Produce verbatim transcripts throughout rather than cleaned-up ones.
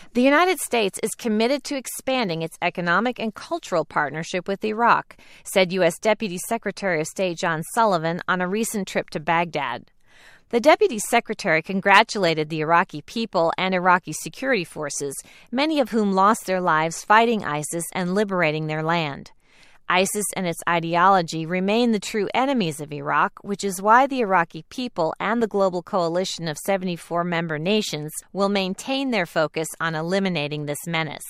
The United States is committed to expanding its economic and cultural partnership with Iraq, said U S Deputy Secretary of State John Sullivan on a recent trip to Baghdad. The Deputy Secretary congratulated the Iraqi people and Iraqi security forces, many of whom lost their lives fighting ISIS and liberating their land. ISIS and its ideology remain the true enemies of Iraq, which is why the Iraqi people and the global coalition of seventy-four member nations will maintain their focus on eliminating this menace.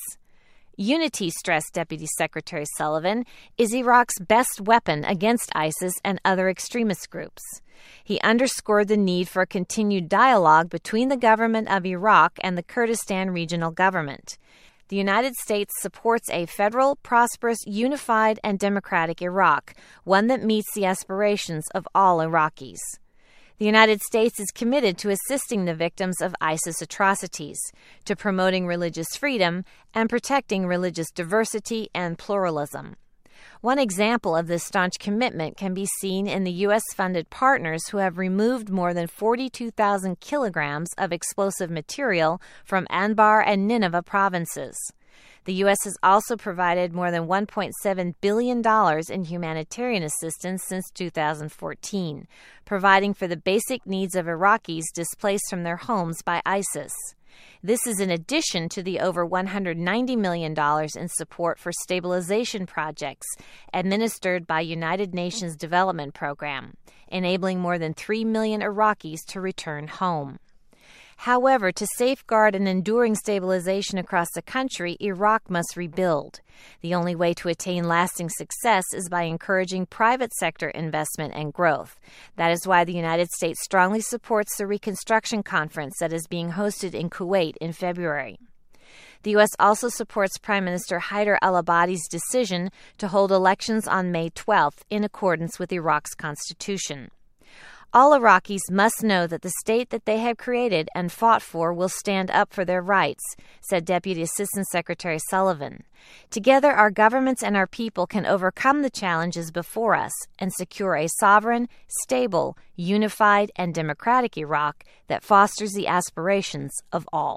Unity, stressed Deputy Secretary Sullivan, is Iraq's best weapon against ISIS and other extremist groups. He underscored the need for a continued dialogue between the government of Iraq and the Kurdistan Regional Government. The United States supports a federal, prosperous, unified, and democratic Iraq, one that meets the aspirations of all Iraqis. The United States is committed to assisting the victims of ISIS atrocities, to promoting religious freedom, and protecting religious diversity and pluralism. One example of this staunch commitment can be seen in the U S-funded partners who have removed more than forty-two thousand kilograms of explosive material from Anbar and Nineveh provinces. The U S has also provided more than one point seven billion dollars in humanitarian assistance since two thousand fourteen, providing for the basic needs of Iraqis displaced from their homes by ISIS. This is in addition to the over one hundred ninety million dollars in support for stabilization projects administered by United Nations Development Program, enabling more than three million Iraqis to return home. However, to safeguard an enduring stabilization across the country, Iraq must rebuild. The only way to attain lasting success is by encouraging private sector investment and growth. That is why the United States strongly supports the Reconstruction Conference that is being hosted in Kuwait in February. The U S also supports Prime Minister Haider al-Abadi's decision to hold elections on May twelfth in accordance with Iraq's constitution. All Iraqis must know that the state that they have created and fought for will stand up for their rights, said Deputy Assistant Secretary Sullivan. Together, our governments and our people can overcome the challenges before us and secure a sovereign, stable, unified, and democratic Iraq that fosters the aspirations of all.